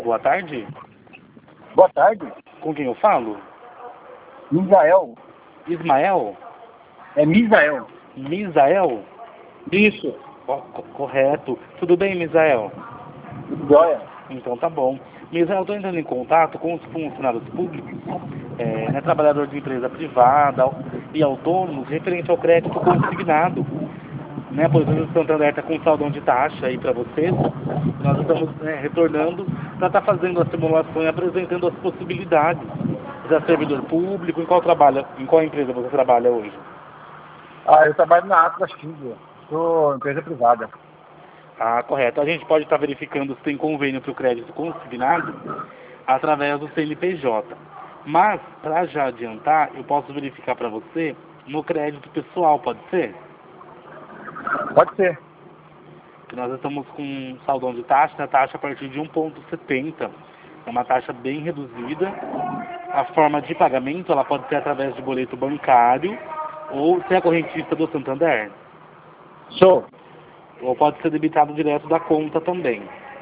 Boa tarde. Boa tarde. Com quem eu falo? Misael. Ismael? É Misael. Misael? Isso. Correto. Tudo bem, Misael? Tudo jóia? Então tá bom. Misael, eu estou entrando em contato com os funcionários públicos, trabalhador de empresa privada e autônomos, referente ao crédito consignado. Por exemplo, o Santander está com saldão de taxa aí para vocês. Nós estamos retornando para estar fazendo a simulação e apresentando as possibilidades. Você é servidor público? Em qual empresa você trabalha hoje? Eu trabalho na Atlas Kindle. Sou empresa privada. Ah, correto. A gente pode estar verificando se tem convênio para o crédito consignado através do CNPJ. Mas, para já adiantar, eu posso verificar para você no crédito pessoal, pode ser? Pode ser. Nós estamos com um saldão de taxa, a taxa a partir de 1,70. É uma taxa bem reduzida. A forma de pagamento ela pode ser através de boleto bancário ou se é correntista do Santander. Sou. Ou pode ser debitado direto da conta também.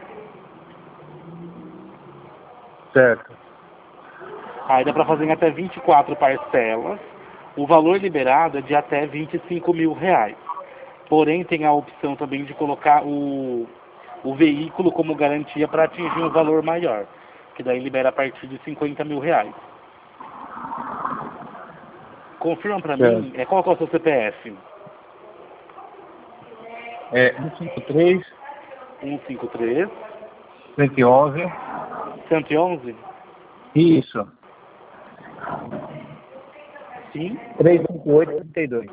Certo. Aí dá para fazer em até 24 parcelas. O valor liberado é de até R$25 mil. Porém, tem a opção também de colocar o veículo como garantia para atingir um valor maior, que daí libera a partir de R$50 mil. Confirma para mim, qual que é o seu CPF? 153 153 111. 111? Isso. Sim. 358 32.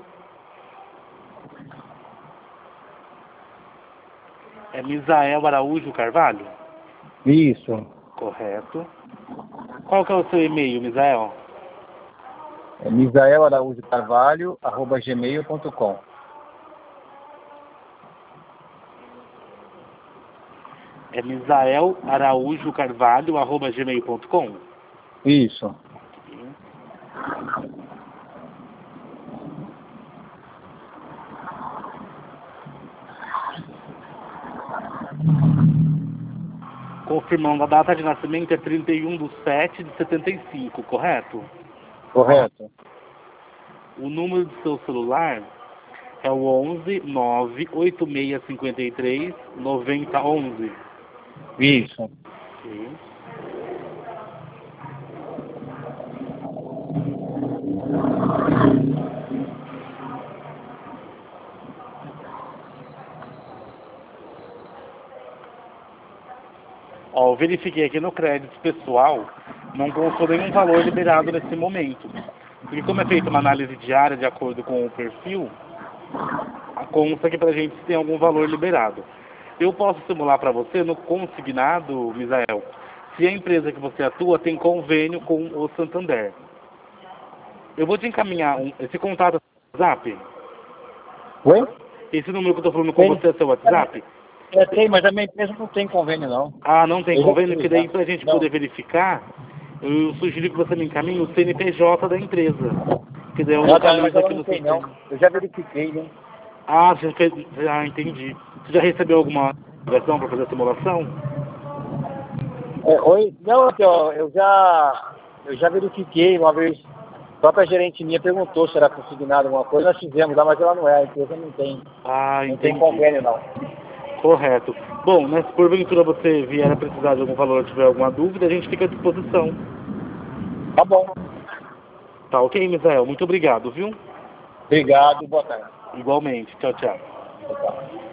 É Misael Araújo Carvalho? Isso. Correto. Qual que é o seu e-mail, Misael? É misaelaraújocarvalho@gmail.com. É misaelaraújocarvalho@gmail.com? Isso. Confirmando, a data de nascimento é 31/7/75, correto? Correto. O número do seu celular é o 11 98653 9011. Isso. Sim. Eu verifiquei aqui no crédito pessoal, não constou nenhum valor liberado nesse momento. Porque como é feita uma análise diária de acordo com o perfil, consta aqui pra gente se tem algum valor liberado. Eu posso simular para você no consignado, Misael, se a empresa que você atua tem convênio com o Santander. Eu vou te encaminhar esse contato no WhatsApp. Oi? Esse número que eu estou falando com você é seu WhatsApp? Tem, mas a minha empresa não tem convênio, não. Ah, não tem convênio? Que daí pra gente poder verificar, eu sugiro que você me encaminhe o CNPJ da empresa. Que daí eu localizo aqui no sistema. Não. Eu já verifiquei, né? Ah, você fez... entendi. Você já recebeu alguma ligação para fazer a simulação? Oi? Não, eu já verifiquei uma vez. A própria gerente minha perguntou se era consignado alguma coisa, nós fizemos lá, mas ela não é, a empresa não tem. Ah, Não entendi. tem convênio, não. Correto. Bom, né, se porventura você vier a precisar de algum valor ou tiver alguma dúvida, a gente fica à disposição. Tá bom. Tá ok, Misael? Muito obrigado, viu? Obrigado e boa tarde. Igualmente. Tchau, tchau. Tchau.